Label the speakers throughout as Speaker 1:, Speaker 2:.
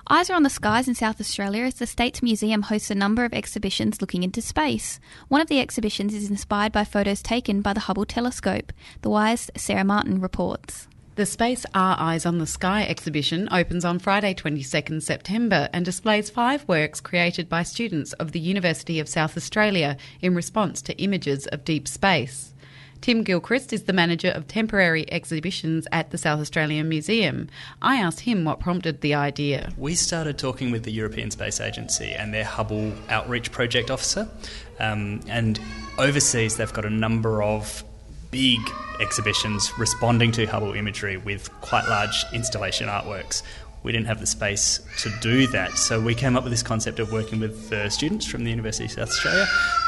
Speaker 1: Eyes are on the skies in South Australia as the States Museum hosts a number of exhibitions looking into space. One of the exhibitions is inspired by photos taken by the Hubble telescope. The Wire's Sarah Martin reports.
Speaker 2: The Space Our Eyes on the Sky exhibition opens on Friday 22nd September and displays 5 works created by students of the University of South Australia in response to images of deep space. Tim Gilchrist is the manager of temporary exhibitions at the South Australian Museum. I asked him what prompted the idea.
Speaker 3: We started talking with the European Space Agency and their Hubble Outreach Project Officer. And overseas they've got a number of big exhibitions responding to Hubble imagery with quite large installation artworks. We didn't have the space to do that, so we came up with this concept of working with the students from the University of South Australia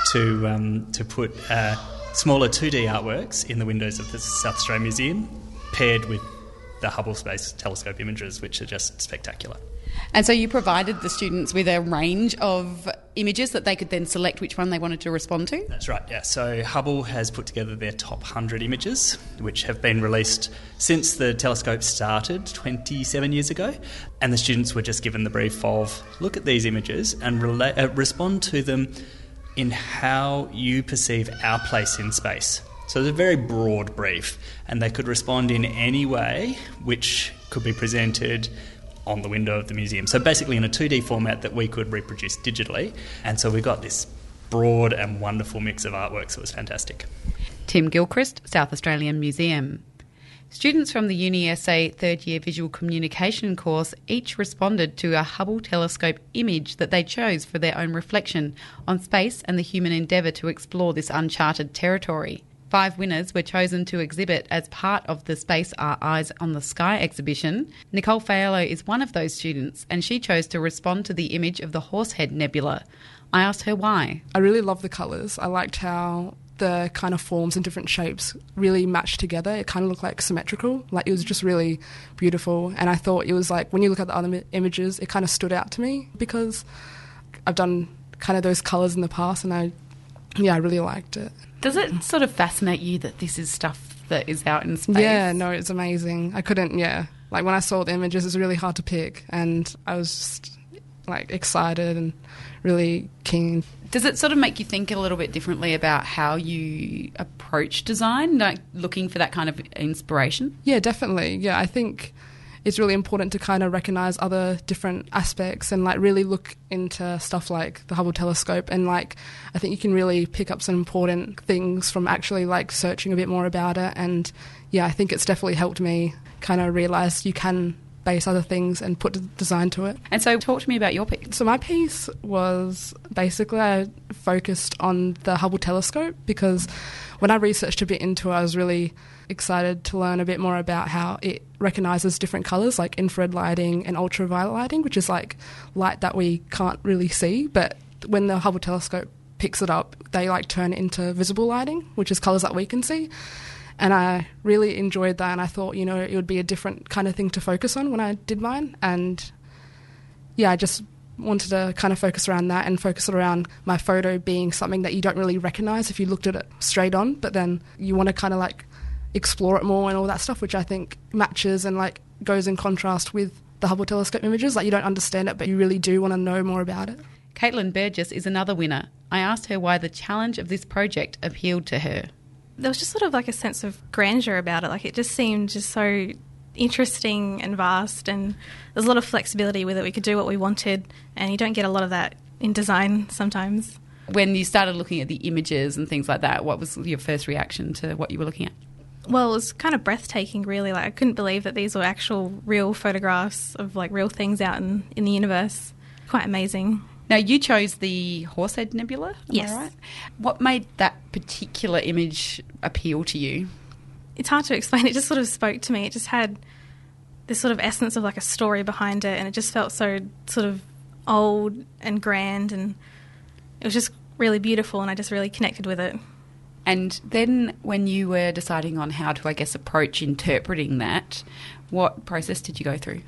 Speaker 3: to put smaller 2D artworks in the windows of the South Australian Museum, paired with the Hubble Space Telescope images, which are just spectacular.
Speaker 2: And so you provided the students with a range of images that they could then select which one they wanted to respond to?
Speaker 3: That's right, yeah. So Hubble has put together their top 100 images, which have been released since the telescope started 27 years ago. And the students were just given the brief of, look at these images and respond to them in how you perceive our place in space. So it's a very broad brief, and they could respond in any way which could be presented on the window of the museum. So basically in a 2D format that we could reproduce digitally. And so we got this broad and wonderful mix of artworks. It was fantastic.
Speaker 2: Tim Gilchrist, South Australian Museum. Students from the UniSA third year visual communication course each responded to a Hubble telescope image that they chose for their own reflection on space and the human endeavour to explore this uncharted territory. 5 winners were chosen to exhibit as part of the Space Our Eyes on the Sky exhibition. Nicole Faiello is one of those students, and she chose to respond to the image of the Horsehead Nebula. I asked her why.
Speaker 4: I really love the colours. I liked how the kind of forms and different shapes really matched together. It kind of looked like symmetrical. Like, it was just really beautiful. And I thought it was like, when you look at the other images, it kind of stood out to me because I've done kind of those colours in the past, and I really liked it.
Speaker 2: Does it sort of fascinate you that this is stuff that is out in space?
Speaker 4: Yeah, no, it's amazing. I couldn't, like when I saw the images, it's really hard to pick, and I was just like excited and really keen.
Speaker 2: Does it sort of make you think a little bit differently about how you approach design, like looking for that kind of inspiration? Yeah,
Speaker 4: definitely. Yeah, I think it's really important to kind of recognise other different aspects and like really look into stuff like the Hubble telescope, and like I think you can really pick up some important things from actually like searching a bit more about it. And yeah, I think it's definitely helped me kind of realise you can base other things and put design to it.
Speaker 2: And so talk to me about your piece.
Speaker 4: So my piece was basically I focused on the Hubble telescope because when I researched a bit into it, I was really excited to learn a bit more about how it recognises different colours like infrared lighting and ultraviolet lighting, which is like light that we can't really see, but when the Hubble telescope picks it up, they like turn it into visible lighting, which is colours that we can see. And I really enjoyed that, and I thought, it would be a different kind of thing to focus on when I did mine. And yeah, I just wanted to kind of focus around that and focus around my photo being something that you don't really recognise if you looked at it straight on, but then you want to kind of like explore it more and all that stuff, which I think matches and like goes in contrast with the Hubble telescope images. Like, you don't understand it, but you really do want to know more about it.
Speaker 2: Caitlin Burgess is another winner. I asked her why the challenge of this project appealed to her.
Speaker 5: There was just sort of like a sense of grandeur about it. Like, it just seemed just so interesting and vast, and there's a lot of flexibility with it. We could do what we wanted, and you don't get a lot of that in design sometimes.
Speaker 2: When you started looking at the images and things like that, what was your first reaction to what you were looking at?
Speaker 5: Well, it was kind of breathtaking, really. Like, I couldn't believe that these were actual real photographs of like real things out in the universe. Quite amazing.
Speaker 2: Now, you chose the Horsehead Nebula,
Speaker 5: yes.
Speaker 2: Am I right? What made that particular image appeal to you?
Speaker 5: It's hard to explain. It just sort of spoke to me. It just had this sort of essence of like a story behind it, and it just felt so sort of old and grand, and it was just really beautiful, and I just really connected with it.
Speaker 2: And then when you were deciding on how to, I guess, approach interpreting that, what process did you go through?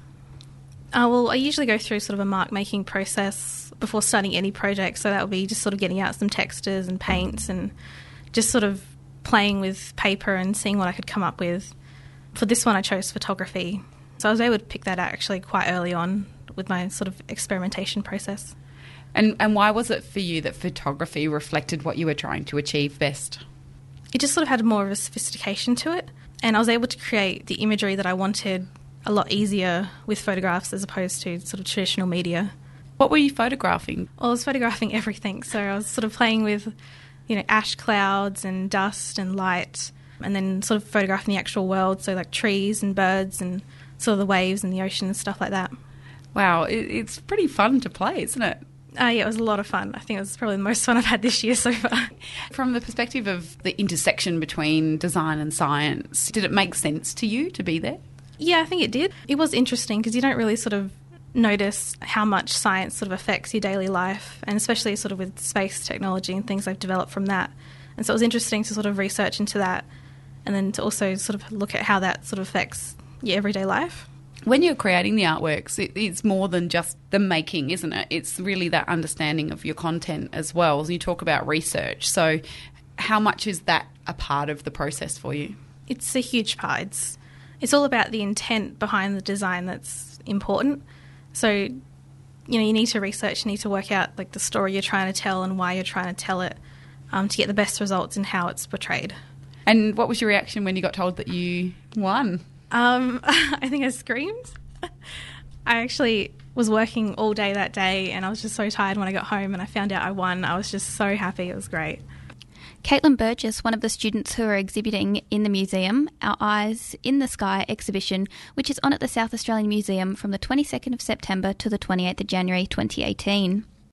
Speaker 5: Well, I usually go through sort of a mark-making process before starting any project, so that would be just sort of getting out some textures and paints and just sort of playing with paper and seeing what I could come up with. For this one, I chose photography. So I was able to pick that out actually quite early on with my sort of experimentation process.
Speaker 2: And why was it for you that photography reflected what you were trying to achieve best?
Speaker 5: It just sort of had more of a sophistication to it, and I was able to create the imagery that I wanted a lot easier with photographs as opposed to sort of traditional media.
Speaker 2: What were you photographing?
Speaker 5: Well, I was photographing everything, so I was sort of playing with, ash clouds and dust and light, and then sort of photographing the actual world, so like trees and birds and sort of the waves and the ocean and stuff like that.
Speaker 2: Wow, it's pretty fun to play, isn't it?
Speaker 5: Yeah, it was a lot of fun. I think it was probably the most fun I've had this year so far.
Speaker 2: From the perspective of the intersection between design and science, did it make sense to you to be there?
Speaker 5: Yeah, I think it did. It was interesting because you don't really sort of notice how much science sort of affects your daily life, and especially sort of with space technology and things I've developed from that. And so it was interesting to sort of research into that, and then to also sort of look at how that sort of affects your everyday life.
Speaker 2: When you're creating the artworks, it's more than just the making, isn't it? It's really that understanding of your content as well. You talk about research. So how much is that a part of the process for you?
Speaker 5: It's a huge part. It's all about the intent behind the design that's important. So, you need to research, you need to work out like the story you're trying to tell and why you're trying to tell it to get the best results in how it's portrayed.
Speaker 2: And what was your reaction when you got told that you won?
Speaker 5: I think I screamed. I actually was working all day that day and I was just so tired when I got home and I found out I won. I was just so happy. It was great.
Speaker 1: Caitlin Burgess, one of the students who are exhibiting in the museum, Our Eyes in the Sky exhibition, which is on at the South Australian Museum from the 22nd of September to the 28th of January 2018.